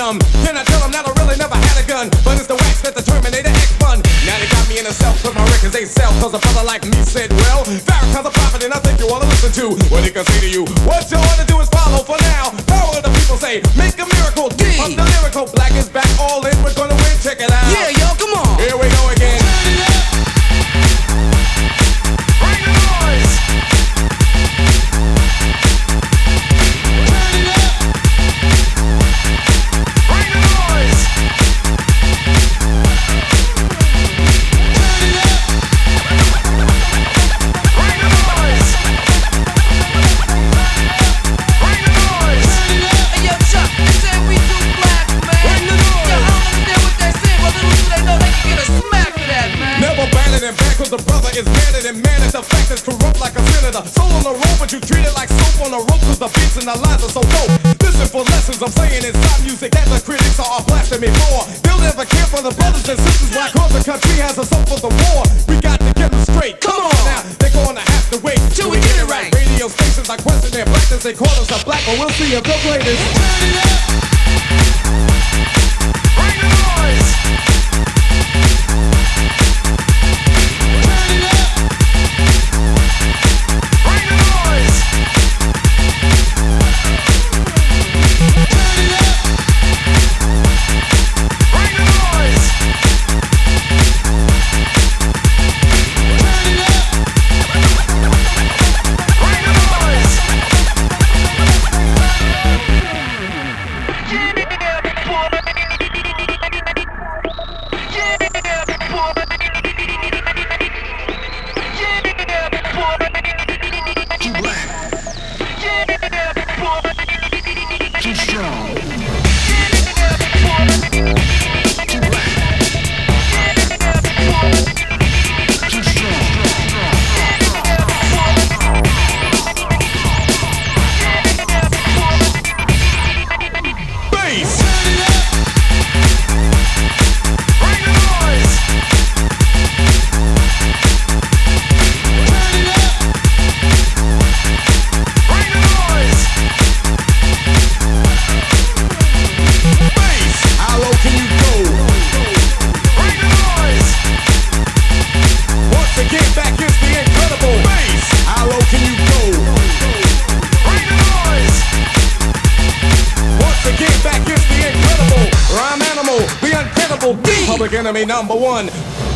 dumb. Can I tell them that I really never had a gun? But it's the wax that the Terminator X fun. Now they got me in a cell cause my records ain't sell. Cause a brother like me said, well, Farrakhan's a prophet and I think you wanna listen to what he can say to you. What you wanna do is follow for now. Power of the people say, make a miracle. Deep up the lyrical. Black is back, all in, we're gonna win. Check it out. Yeah, yo, come on. Here we go again. Bring the noise. Bring the noise. Bring the noise. Bring the noise. Hey, yo, Chuck, they say we too black, man. Bring the noise. Yo, I don't understand what they say, but little do they know they can get a smack for that, man. Never banning and back cause the brother is manning and man at the fact is corrupt like a senator. Soul on the road but you treat it like soap on a rope cause the beats and the lines are so dope. Listen for lessons I'm saying inside music that the critics are blasting me for. They'll never care for the brothers and sisters why cause the country has us up for the war. We got to get them straight. Come on. Now they're gonna have to wait Till we get it right. Radio stations are question their blackness. They call us a black but we'll see if the greatest. Bring the noise. Bring the noise. Bring the noise. Bring the noise. Too black, too strong. Too black, too strong. Bass. Bring the noise. Bring the noise. Bass. How low can you go? Bring the noise. Once again back is the incredible bass. How low can you go? Bring the noise. Once again back is the incredible rhyme animal, the untenable beat. Public enemy number one.